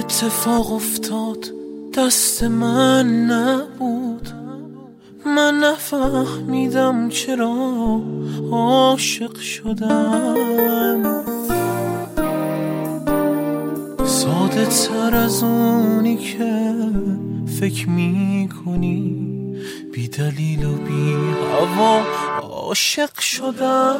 اتفاق افتاد دست من نبود، من نفهمیدم چرا عاشق شدم. ساده تر از اونی که فکر میکنی، بی دلیل و بی هوا عاشق شدم.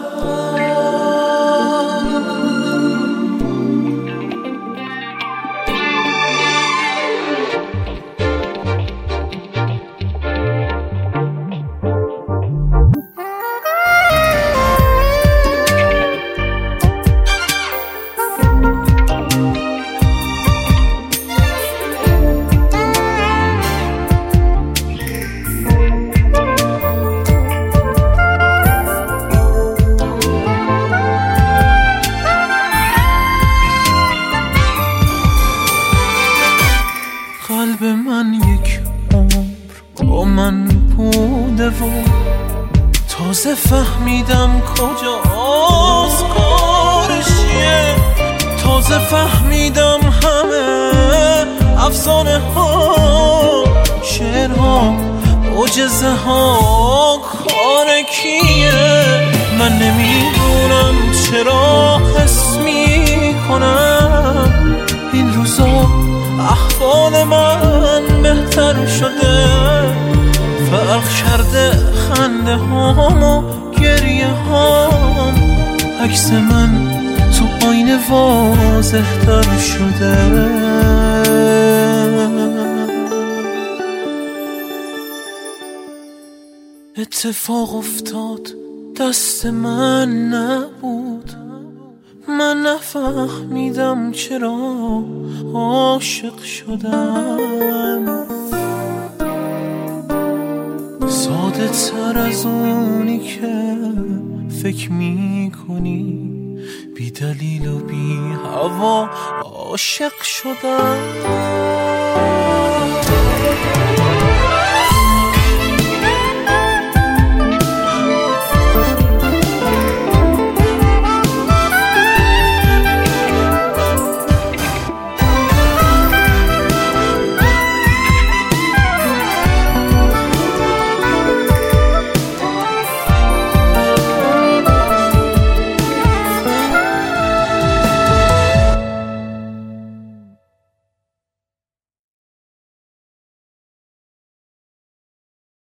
قلب من یک عمر با من بوده و تازه فهمیدم کجاست کارشیه. تازه فهمیدم همه افسانه ها، شعرها، معجزه ها کار کیه. من نمیدونم چرا حس میکنم این روزا احوال من بهتر شده. فرق کرده خنده هام و گریه هام، عکس من تو آینه واضح تر شده. اتفاق افتاد دست من نبود، من نفهمیدم چرا عاشق شدم. ساده تر از اونی که فکر میکنی، بی دلیل و بی هوا عاشق شدم.